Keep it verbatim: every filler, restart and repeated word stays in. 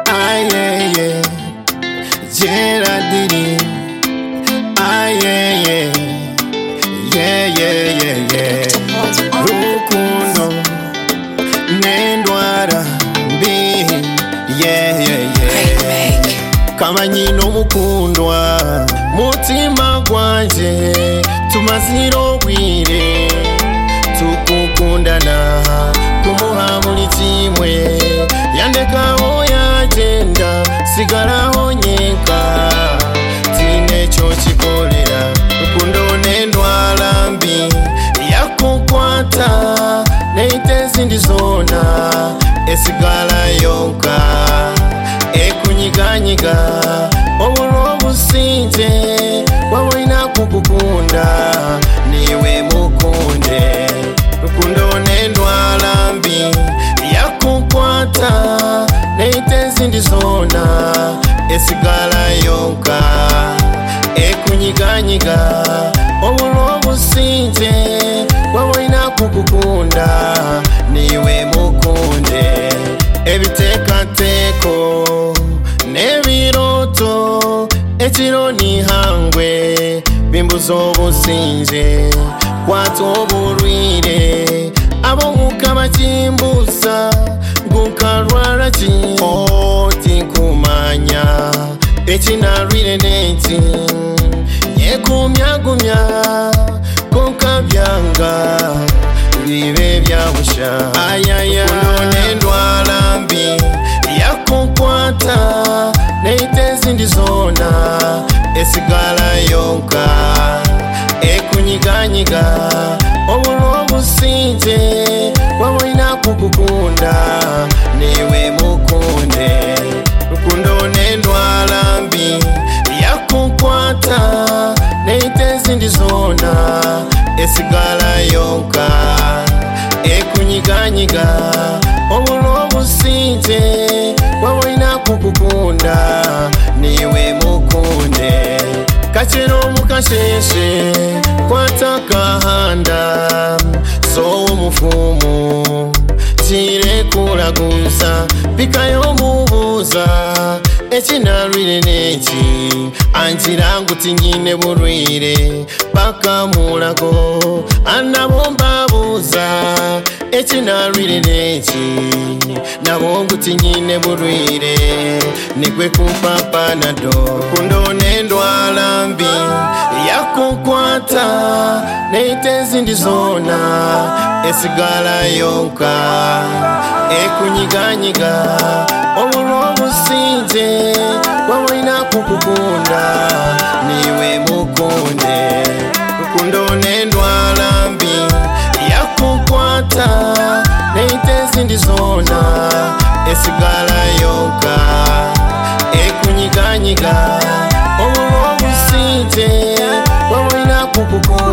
Ah yeah yeah, Geraldine. Ah yeah yeah, yeah yeah yeah yeah. Rukundo nendwara mbi, yeah yeah yeah. Kama nyino mukundwa mutima gwanje tumaziro bwire tukukundana kumuha buli kimwe yandekaho yagenda sigaraho nyeka tinecho kikolera rukundo nendwara mbi yakukwata neitezi ndizona esigala yonka ekunyiganyiga obulwa obusinze wawoina kukukunda niwe mukunde rukundo nendwara mbi yakukwata neitezi ndizona esigala yonka ekunyiganyiga obulwa obusinze wawoina kukukunda niwe mukunde ebitekateko nebiroto ekiro nihangwe bimbuza obusinze kwata obulwire abo mukama kimbuza gukalwala ki otinkumanya ekinalwire neti yekumyagumya konka byanga bibe byabusha ayaya nendwara mbi yakukwata neitezi ndizona esigala yonka ekunyiganyiga obulwa obusinze wawoina kukukunda niwe mukunde rukundo nendwara mbi yakukwata neitezi ndizona esigala yonka ekunyiganyiga obulwa obusinze wawoina kukukunda niwe mukunde kachero mukasheshe kwata kahanda so umufumu chire kulaguza pikayo mubuza ekinalwire neki anjirangu tinyine bulwire paka mulago anabombabuza ekinalwire neki nabongu tinyine bulwire nikwe kumpapa nado kundo nendwara mbi yakukwata neitezi ndizona esigala yonka ekunyiganyiga obulwa obusinze wawoina kukukunda niwe mukunde rukundo nendwara mbi yakukwata neitezi ndizona esigala yonka ekunyiganyiga obulwa obusinze wawoina kukukunda